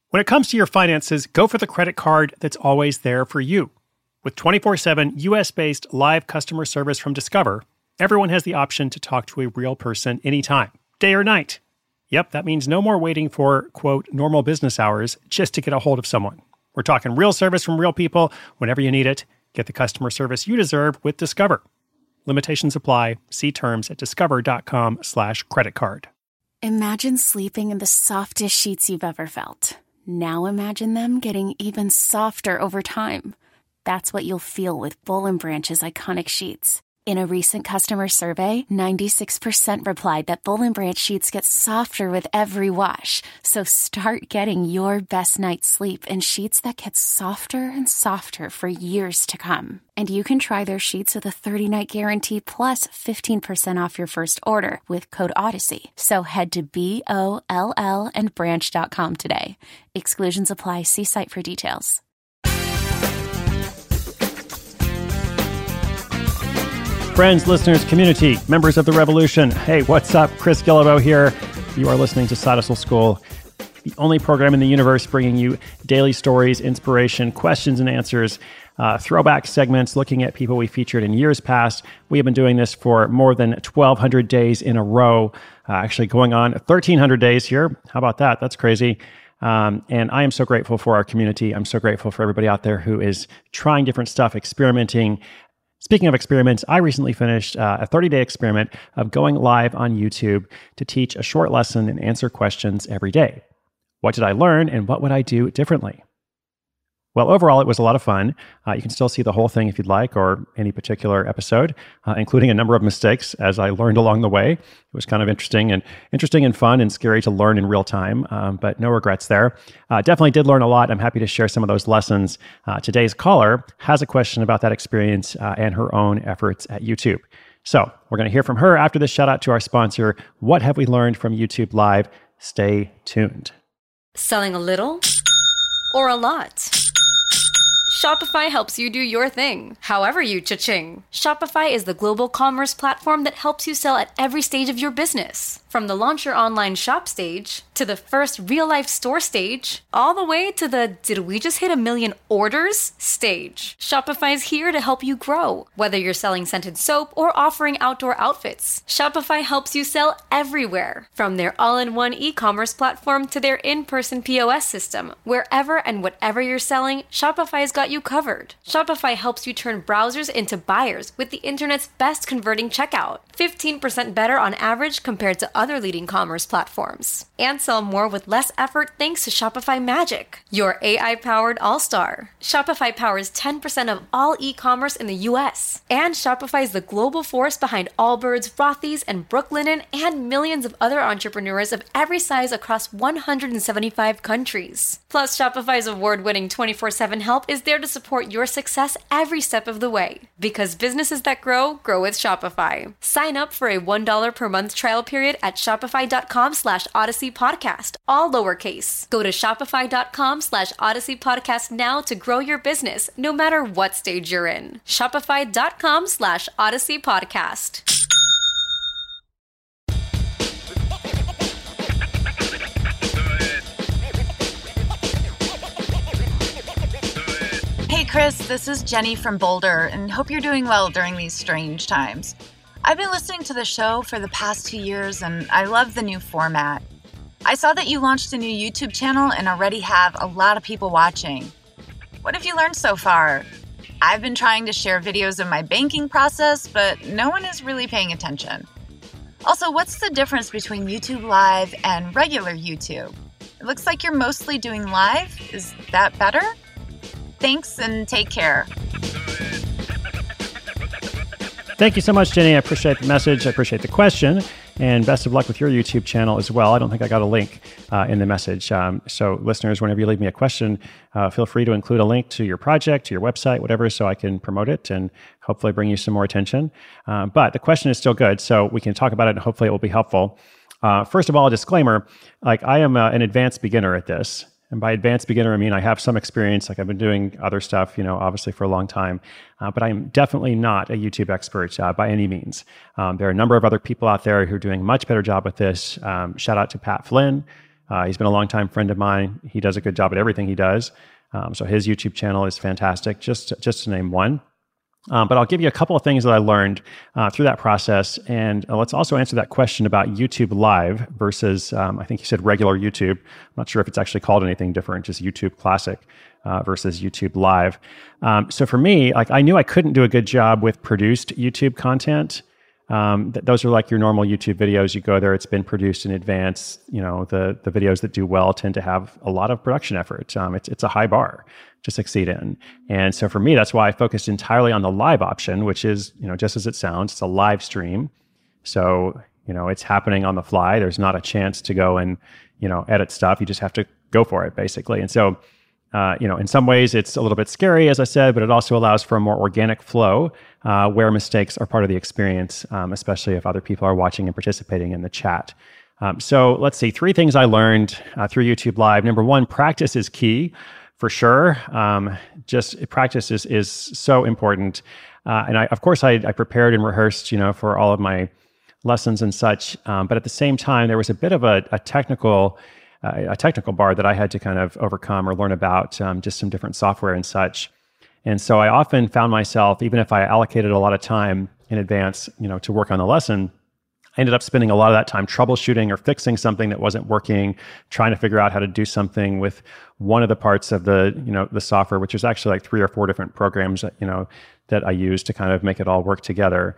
When it comes to your finances, go for the credit card that's always there for you. With 24/7 US-based live customer service from Discover, everyone has the option to talk to a real person anytime, day or night. Yep, that means no more waiting for, quote, normal business hours just to get a hold of someone. We're talking real service from real people whenever you need it. Get the customer service you deserve with Discover. Limitations apply. See terms at discover.com/creditcard. Imagine sleeping in the softest sheets you've ever felt. Now imagine them getting even softer over time. That's what you'll feel with Boll & Branch's iconic sheets. In a recent customer survey, 96% replied that Boll & Branch sheets get softer with every wash. So start getting your best night's sleep in sheets that get softer and softer for years to come. And you can try their sheets with a 30-night guarantee plus 15% off your first order with code Odyssey. So head to BOLL and branch.com today. Exclusions apply. See site for details. Friends, listeners, community, members of the revolution. Hey, what's up? Chris Guillebeau here. You are listening to Side Hustle School, the only program in the universe bringing you daily stories, inspiration, questions and answers, throwback segments, looking at people we featured in years past. We have been doing this for more than 1,200 days in a row, actually going on 1,300 days here. How about that? That's crazy. And I am so grateful for our community. I'm so grateful for everybody out there who is trying different stuff, experimenting. Speaking of experiments, I recently finished a 30-day experiment of going live on YouTube to teach a short lesson and answer questions every day. What did I learn and what would I do differently? Well, overall, it was a lot of fun. You can still see the whole thing if you'd like, or any particular episode, including a number of mistakes as I learned along the way. It was kind of interesting and fun and scary to learn in real time, but no regrets there. Definitely did learn a lot. I'm happy to share some of those lessons. Today's caller has a question about that experience and her own efforts at YouTube. So we're going to hear from her after this. Shout out to our sponsor. What have we learned from YouTube Live? Stay tuned. Selling a little or a lot? Shopify helps you do your thing, however you cha-ching. Shopify is the global commerce platform that helps you sell at every stage of your business. From the launch your online shop stage, to the first real-life store stage, all the way to the did we just hit 1 million orders stage. Shopify is here to help you grow. Whether you're selling scented soap or offering outdoor outfits, Shopify helps you sell everywhere. From their all-in-one e-commerce platform to their in-person POS system, wherever and whatever you're selling, Shopify's got you covered. Shopify helps you turn browsers into buyers with the internet's best converting checkout. 15% better on average compared to other leading commerce platforms. And sell more with less effort thanks to Shopify Magic, your AI-powered all-star. Shopify powers 10% of all e-commerce in the US. And Shopify is the global force behind Allbirds, Rothy's, and Brooklinen, and millions of other entrepreneurs of every size across 175 countries. Plus, Shopify's award-winning 24/7 help is there to support your success every step of the way. Because businesses that grow, grow with Shopify. Sign up for a $1 per month trial period at shopify.com/Odyssey Podcast, all lowercase. Go to shopify.com/Odyssey Podcast now to grow your business, no matter what stage you're in. Shopify.com/Odyssey Podcast. Hey Chris, this is Jenny from Boulder, and hope you're doing well during these strange times. I've been listening to the show for the past 2 years, and I love the new format. I saw that you launched a new YouTube channel and already have a lot of people watching. What have you learned so far? I've been trying to share videos of my banking process, but no one is really paying attention. Also, what's the difference between YouTube Live and regular YouTube? It looks like you're mostly doing live. Is that better? Thanks and take care. Thank you so much, Jenny. I appreciate the message. I appreciate the question. And best of luck with your YouTube channel as well. I don't think I got a link in the message. So listeners, whenever you leave me a question, feel free to include a link to your project, to your website, whatever, so I can promote it and hopefully bring you some more attention. But the question is still good, so we can talk about it and hopefully it will be helpful. First of all, a disclaimer, like I am an advanced beginner at this. And by advanced beginner, I mean I have some experience, like I've been doing other stuff, obviously for a long time, but I'm definitely not a YouTube expert by any means. There are a number of other people out there who are doing a much better job with this. Shout out to Pat Flynn, He's been a longtime friend of mine. He does a good job at everything he does. So his YouTube channel is fantastic, just to name one. But I'll give you a couple of things that I learned through that process. And let's also answer that question about YouTube Live versus, I think you said regular YouTube. I'm not sure if it's actually called anything different, just YouTube Classic versus YouTube Live. So for me, like I knew I couldn't do a good job with produced YouTube content. Those are like your normal YouTube videos. You go there, it's been produced in advance. You know, the videos that do well tend to have a lot of production effort. It's a high bar to succeed in. And so for me, that's why I focused entirely on the live option, which is, you know, just as it sounds, it's a live stream. So, you know, it's happening on the fly. There's not a chance to go and, you know, edit stuff. You just have to go for it, basically. And so, you know, in some ways it's a little bit scary, as I said, but it also allows for a more organic flow where mistakes are part of the experience, especially if other people are watching and participating in the chat. So let's see, 3 things I learned through YouTube Live. Number 1, practice is key for sure. Just practice is so important. And of course, I prepared and rehearsed, you know, for all of my lessons and such. But at the same time, there was a bit of a technical bar that I had to kind of overcome or learn about, just some different software and such. And so I often found myself, even if I allocated a lot of time in advance, you know, to work on the lesson, I ended up spending a lot of that time troubleshooting or fixing something that wasn't working, trying to figure out how to do something with one of the parts of the, you know, the software, which is actually like 3 or 4 different programs that, you know, that I use to kind of make it all work together.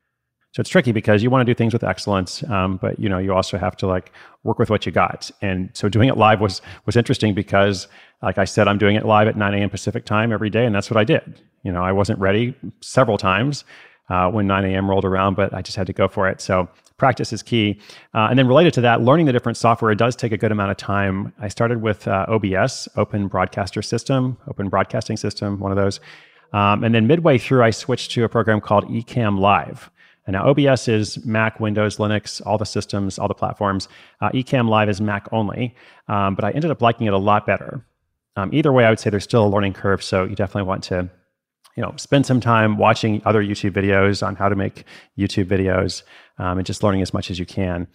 So it's tricky because you want to do things with excellence, but you know, you also have to like work with what you got. And so doing it live was interesting because, like I said, I'm doing it live at 9 a.m. Pacific time every day, and that's what I did. You know, I wasn't ready several times when 9 a.m. rolled around, but I just had to go for it. So practice is key. And then related to that, learning the different software, it does take a good amount of time. I started with OBS, Open Broadcaster System, Open Broadcasting System, one of those. And then midway through, I switched to a program called Ecamm Live. And now OBS is Mac, Windows, Linux, all the systems, all the platforms. Ecamm Live is Mac only, but I ended up liking it a lot better. Either way, I would say there's still a learning curve, so you definitely want to, you know, spend some time watching other YouTube videos on how to make YouTube videos, and just learning as much as you can.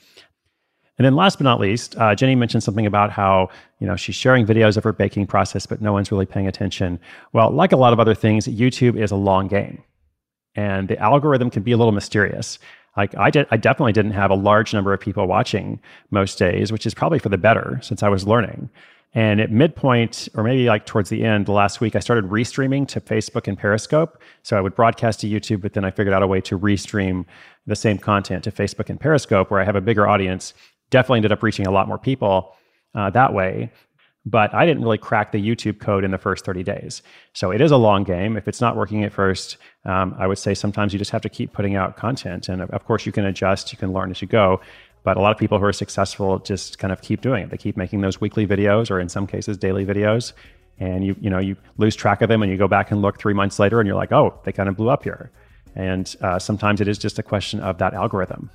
And then last but not least, Jenny mentioned something about how, you know, she's sharing videos of her baking process, but no one's really paying attention. Well, like a lot of other things, YouTube is a long game. And the algorithm can be a little mysterious. Like I definitely didn't have a large number of people watching most days, which is probably for the better since I was learning. And at midpoint, or maybe like towards the end, last week, I started restreaming to Facebook and Periscope. So I would broadcast to YouTube, but then I figured out a way to restream the same content to Facebook and Periscope, where I have a bigger audience. Definitely ended up reaching a lot more people that way. But I didn't really crack the YouTube code in the first 30 days. So it is a long game. If it's not working at first, I would say sometimes you just have to keep putting out content. And of course, you can adjust, you can learn as you go. But a lot of people who are successful just kind of keep doing it. They keep making those weekly videos, or in some cases, daily videos. And you lose track of them, and you go back and look 3 months later, and you're like, oh, they kind of blew up here. And sometimes it is just a question of that algorithm.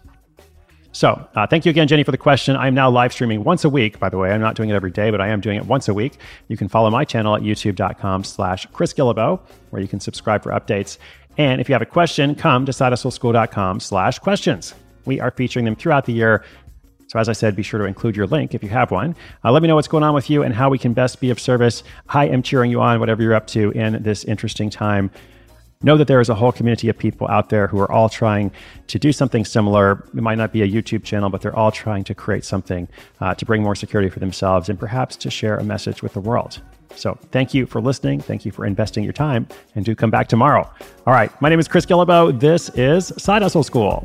So thank you again, Jenny, for the question. I'm now live streaming once a week, by the way. I'm not doing it every day, but I am doing it once a week. You can follow my channel at youtube.com/Chris Guillebeau, where you can subscribe for updates. And if you have a question, come to sidehustleschool.com/questions. We are featuring them throughout the year. So as I said, be sure to include your link if you have one. Let me know what's going on with you and how we can best be of service. I am cheering you on, whatever you're up to in this interesting time. Know that there is a whole community of people out there who are all trying to do something similar. It might not be a YouTube channel, but they're all trying to create something to bring more security for themselves and perhaps to share a message with the world. So thank you for listening. Thank you for investing your time, and do come back tomorrow. All right. My name is Chris Guillebeau. This is Side Hustle School.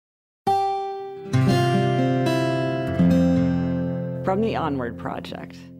From the Onward Project.